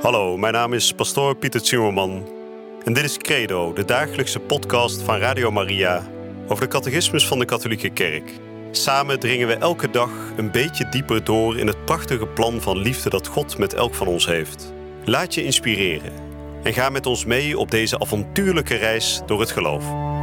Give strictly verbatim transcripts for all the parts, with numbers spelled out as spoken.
Hallo, mijn naam is pastoor Pieter Zimmerman en dit is Credo, de dagelijkse podcast van Radio Maria over de catechismus van de katholieke kerk. Samen dringen we elke dag een beetje dieper door in het prachtige plan van liefde dat God met elk van ons heeft. Laat je inspireren en ga met ons mee op deze avontuurlijke reis door het geloof.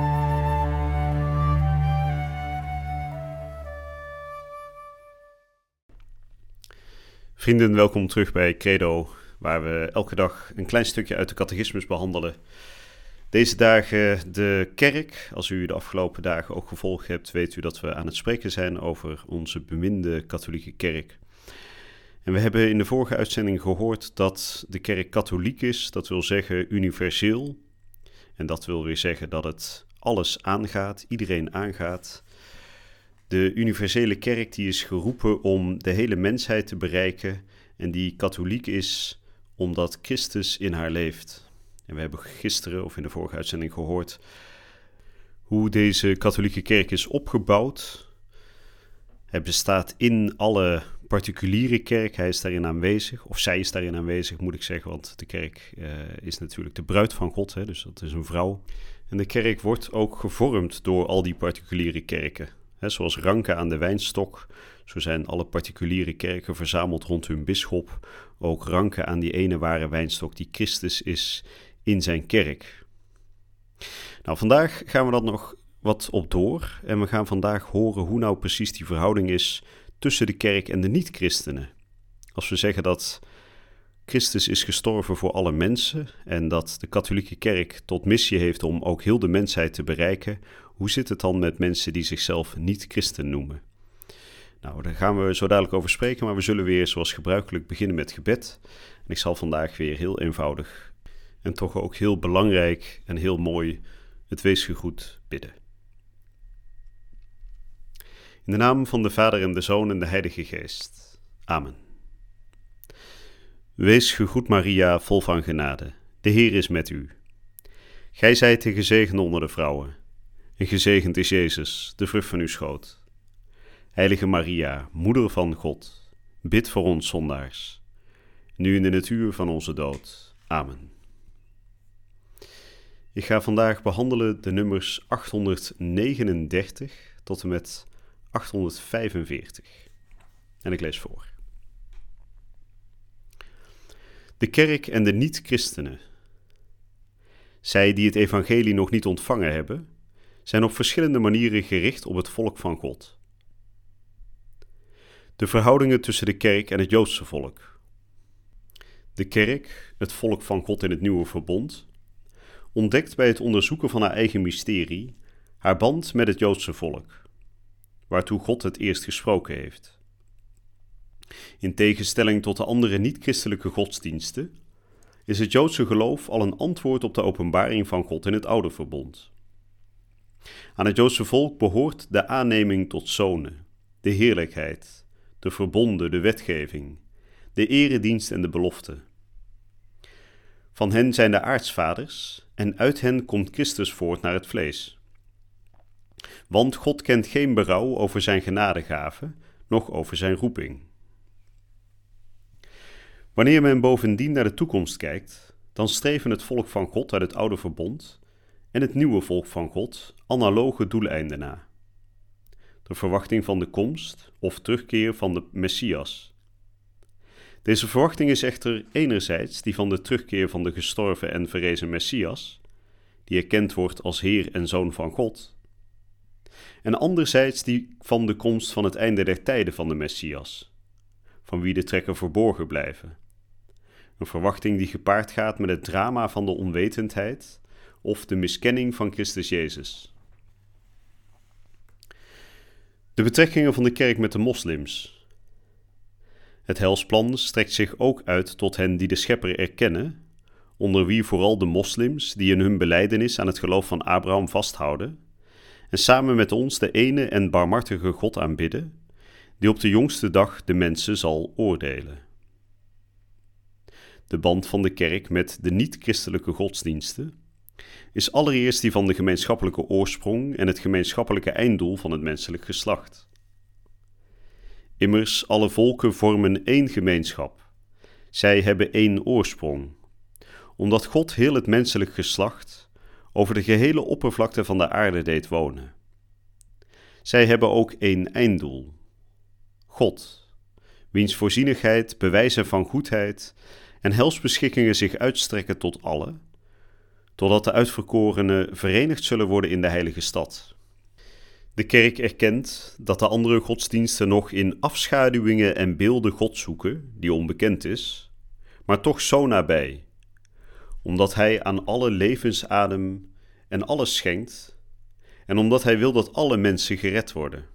Vrienden, welkom terug bij Credo, waar we elke dag een klein stukje uit de catechismus behandelen. Deze dagen de kerk. Als u de afgelopen dagen ook gevolgd hebt, weet u dat we aan het spreken zijn over onze beminde katholieke kerk. En we hebben in de vorige uitzending gehoord dat de kerk katholiek is, dat wil zeggen universeel. En dat wil weer zeggen dat het alles aangaat, iedereen aangaat. De universele kerk die is geroepen om de hele mensheid te bereiken en die katholiek is omdat Christus in haar leeft. En we hebben gisteren of in de vorige uitzending gehoord hoe deze katholieke kerk is opgebouwd. Hij bestaat in alle particuliere kerk, hij is daarin aanwezig, of zij is daarin aanwezig moet ik zeggen, want de kerk uh, is natuurlijk de bruid van God, hè, dus dat is een vrouw. En de kerk wordt ook gevormd door al die particuliere kerken. He, zoals ranken aan de wijnstok, zo zijn alle particuliere kerken verzameld rond hun bisschop, ook ranken aan die ene ware wijnstok die Christus is in zijn kerk. Nou, vandaag gaan we dat nog wat op door en we gaan vandaag horen hoe nou precies die verhouding is tussen de kerk en de niet-christenen. Als we zeggen dat Christus is gestorven voor alle mensen en dat de katholieke kerk tot missie heeft om ook heel de mensheid te bereiken, hoe zit het dan met mensen die zichzelf niet-christen noemen? Nou, daar gaan we zo dadelijk over spreken, maar we zullen weer zoals gebruikelijk beginnen met gebed. En ik zal vandaag weer heel eenvoudig en toch ook heel belangrijk en heel mooi het weesgegroet bidden. In de naam van de Vader en de Zoon en de Heilige Geest. Amen. Wees gegroet Maria, vol van genade. De Heer is met u. Gij zijt de gezegende onder de vrouwen. En gezegend is Jezus, de vrucht van uw schoot. Heilige Maria, moeder van God, bid voor ons zondaars, nu in het uur van onze dood. Amen. Ik ga vandaag behandelen de nummers achthonderdnegenendertig tot en met achthonderdvijfenveertig. En ik lees voor. De kerk en de niet-christenen. Zij die het evangelie nog niet ontvangen hebben, zijn op verschillende manieren gericht op het volk van God. De verhoudingen tussen de kerk en het Joodse volk. De kerk, het volk van God in het nieuwe verbond, ontdekt bij het onderzoeken van haar eigen mysterie haar band met het Joodse volk, waartoe God het eerst gesproken heeft. In tegenstelling tot de andere niet-christelijke godsdiensten is het Joodse geloof al een antwoord op de openbaring van God in het oude verbond. Aan het Joodse volk behoort de aanneming tot zonen, de heerlijkheid, de verbonden, de wetgeving, de eredienst en de belofte. Van hen zijn de aartsvaders en uit hen komt Christus voort naar het vlees. Want God kent geen berouw over zijn genadegave, noch over zijn roeping. Wanneer men bovendien naar de toekomst kijkt, dan streven het volk van God uit het oude verbond en het nieuwe volk van God analoge doeleinden na. De verwachting van de komst of terugkeer van de Messias. Deze verwachting is echter enerzijds die van de terugkeer van de gestorven en verrezen Messias, die erkend wordt als Heer en Zoon van God, en anderzijds die van de komst van het einde der tijden van de Messias, van wie de trekken verborgen blijven. Een verwachting die gepaard gaat met het drama van de onwetendheid of de miskenning van Christus Jezus. De betrekkingen van de kerk met de moslims. Het heilsplan strekt zich ook uit tot hen die de Schepper erkennen, onder wie vooral de moslims die in hun belijdenis aan het geloof van Abraham vasthouden en samen met ons de ene en barmhartige God aanbidden, die op de jongste dag de mensen zal oordelen. De band van de kerk met de niet-christelijke godsdiensten is allereerst die van de gemeenschappelijke oorsprong en het gemeenschappelijke einddoel van het menselijk geslacht. Immers, alle volken vormen één gemeenschap. Zij hebben één oorsprong, omdat God heel het menselijk geslacht over de gehele oppervlakte van de aarde deed wonen. Zij hebben ook één einddoel, God, wiens voorzienigheid, bewijzen van goedheid en helsbeschikkingen zich uitstrekken tot allen, totdat de uitverkorenen verenigd zullen worden in de heilige stad. De kerk erkent dat de andere godsdiensten nog in afschaduwingen en beelden God zoeken, die onbekend is, maar toch zo nabij, omdat Hij aan alle levensadem en alles schenkt en omdat Hij wil dat alle mensen gered worden.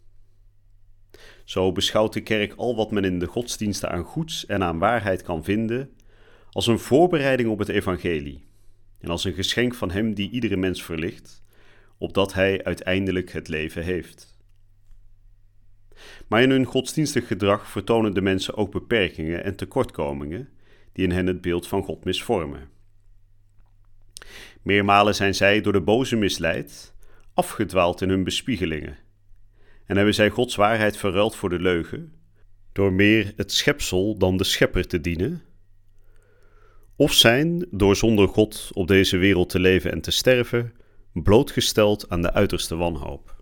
Zo beschouwt de kerk al wat men in de godsdiensten aan goeds en aan waarheid kan vinden als een voorbereiding op het evangelie en als een geschenk van Hem die iedere mens verlicht, opdat hij uiteindelijk het leven heeft. Maar in hun godsdienstig gedrag vertonen de mensen ook beperkingen en tekortkomingen die in hen het beeld van God misvormen. Meermalen zijn zij door de boze misleid, afgedwaald in hun bespiegelingen, en hebben zij Gods waarheid verruild voor de leugen, door meer het schepsel dan de schepper te dienen, of zijn, door zonder God op deze wereld te leven en te sterven, blootgesteld aan de uiterste wanhoop.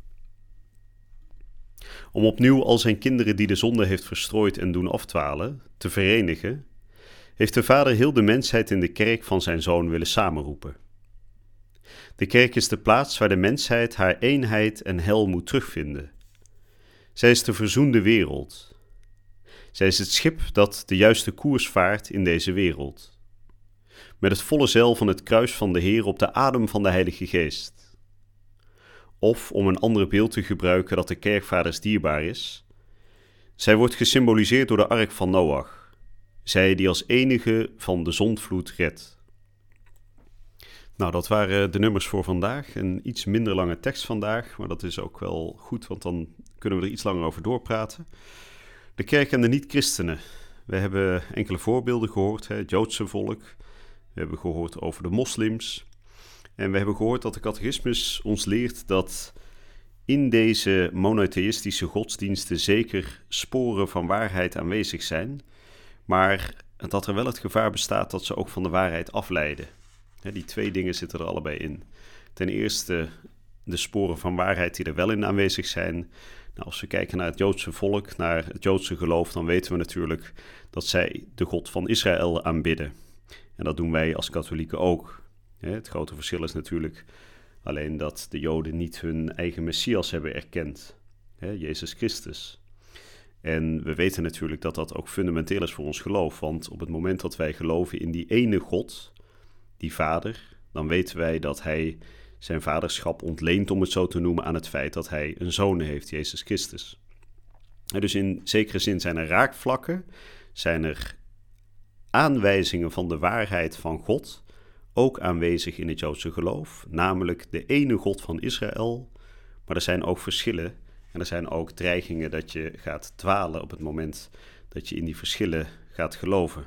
Om opnieuw al zijn kinderen die de zonde heeft verstrooid en doen afdwalen, te verenigen, heeft de Vader heel de mensheid in de kerk van zijn Zoon willen samenroepen. De kerk is de plaats waar de mensheid haar eenheid en heil moet terugvinden. Zij is de verzoende wereld. Zij is het schip dat de juiste koers vaart in deze wereld. Met het volle zeil van het kruis van de Heer op de adem van de Heilige Geest. Of, om een ander beeld te gebruiken dat de kerkvaders dierbaar is, zij wordt gesymboliseerd door de ark van Noach, zij die als enige van de zondvloed redt. Nou, dat waren de nummers voor vandaag. Een iets minder lange tekst vandaag, maar dat is ook wel goed, want dan kunnen we er iets langer over doorpraten. De kerk en de niet-christenen. We hebben enkele voorbeelden gehoord, hè, het Joodse volk. We hebben gehoord over de moslims. En we hebben gehoord dat de catechismus ons leert dat in deze monotheïstische godsdiensten zeker sporen van waarheid aanwezig zijn, maar dat er wel het gevaar bestaat dat ze ook van de waarheid afleiden. Die twee dingen zitten er allebei in. Ten eerste de sporen van waarheid die er wel in aanwezig zijn. Nou, als we kijken naar het Joodse volk, naar het Joodse geloof, dan weten we natuurlijk dat zij de God van Israël aanbidden. En dat doen wij als katholieken ook. Het grote verschil is natuurlijk alleen dat de Joden niet hun eigen Messias hebben erkend, Jezus Christus. En we weten natuurlijk dat dat ook fundamenteel is voor ons geloof, want op het moment dat wij geloven in die ene God, die Vader, dan weten wij dat Hij zijn vaderschap ontleent, om het zo te noemen, aan het feit dat Hij een zoon heeft, Jezus Christus. En dus in zekere zin zijn er raakvlakken, zijn er aanwijzingen van de waarheid van God, ook aanwezig in het Joodse geloof, namelijk de ene God van Israël, maar er zijn ook verschillen en er zijn ook dreigingen dat je gaat dwalen op het moment dat je in die verschillen gaat geloven.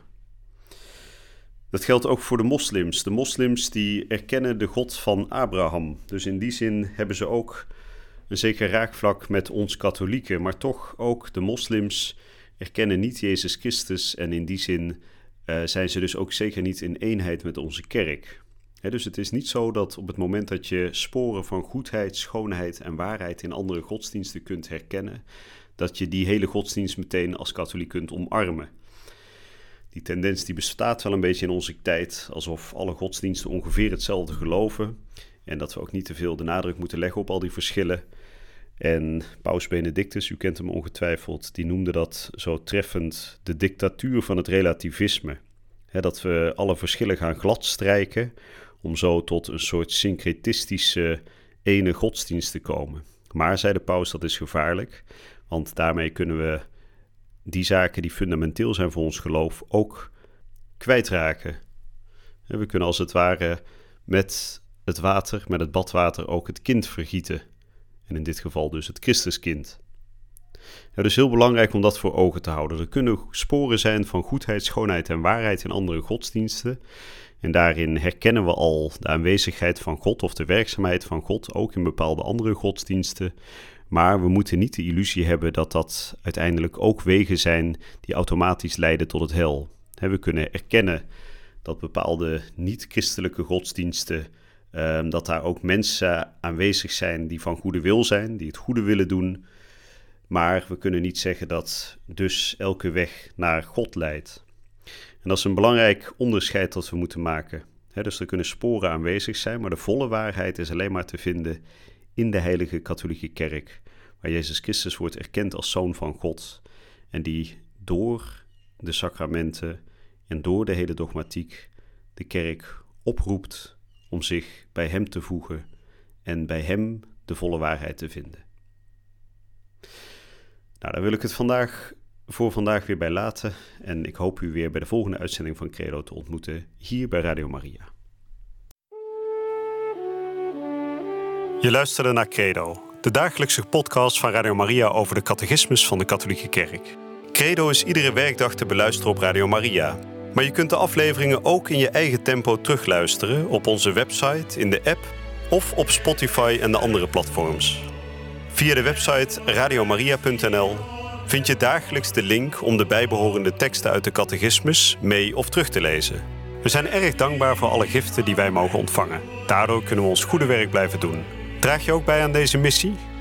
Dat geldt ook voor de moslims. De moslims die erkennen de God van Abraham. Dus in die zin hebben ze ook een zeker raakvlak met ons katholieken. Maar toch ook de moslims erkennen niet Jezus Christus. En in die zin uh, zijn ze dus ook zeker niet in eenheid met onze kerk. He, dus het is niet zo dat op het moment dat je sporen van goedheid, schoonheid en waarheid in andere godsdiensten kunt herkennen, dat je die hele godsdienst meteen als katholiek kunt omarmen. Die tendens die bestaat wel een beetje in onze tijd, alsof alle godsdiensten ongeveer hetzelfde geloven en dat we ook niet te veel de nadruk moeten leggen op al die verschillen. En Paus Benedictus, u kent hem ongetwijfeld, die noemde dat zo treffend de dictatuur van het relativisme. He, dat we alle verschillen gaan gladstrijken om zo tot een soort syncretistische ene godsdienst te komen. Maar, zei de paus, dat is gevaarlijk, want daarmee kunnen we die zaken die fundamenteel zijn voor ons geloof ook kwijtraken. We kunnen als het ware met het water, met het badwater ook het kind vergieten. En in dit geval dus het Christuskind. Het is heel belangrijk om dat voor ogen te houden. Er kunnen sporen zijn van goedheid, schoonheid en waarheid in andere godsdiensten. En daarin herkennen we al de aanwezigheid van God of de werkzaamheid van God, ook in bepaalde andere godsdiensten. Maar we moeten niet de illusie hebben dat dat uiteindelijk ook wegen zijn die automatisch leiden tot het hel. We kunnen erkennen dat bepaalde niet-christelijke godsdiensten, uh, dat daar ook mensen aanwezig zijn die van goede wil zijn, die het goede willen doen. Maar we kunnen niet zeggen dat dus elke weg naar God leidt. En dat is een belangrijk onderscheid dat we moeten maken. He, dus er kunnen sporen aanwezig zijn, maar de volle waarheid is alleen maar te vinden in de heilige katholieke kerk, waar Jezus Christus wordt erkend als Zoon van God en die door de sacramenten en door de hele dogmatiek de kerk oproept om zich bij hem te voegen en bij hem de volle waarheid te vinden. Nou, daar wil ik het vandaag voor vandaag weer bij laten en ik hoop u weer bij de volgende uitzending van Credo te ontmoeten hier bij Radio Maria. Je luisterde naar Credo, de dagelijkse podcast van Radio Maria over de catechismus van de katholieke kerk. Credo is iedere werkdag te beluisteren op Radio Maria. Maar je kunt de afleveringen ook in je eigen tempo terugluisteren op onze website, in de app of op Spotify en de andere platforms. Via de website radiomaria punt n l vind je dagelijks de link om de bijbehorende teksten uit de catechismus mee of terug te lezen. We zijn erg dankbaar voor alle giften die wij mogen ontvangen. Daardoor kunnen we ons goede werk blijven doen. Draag je ook bij aan deze missie?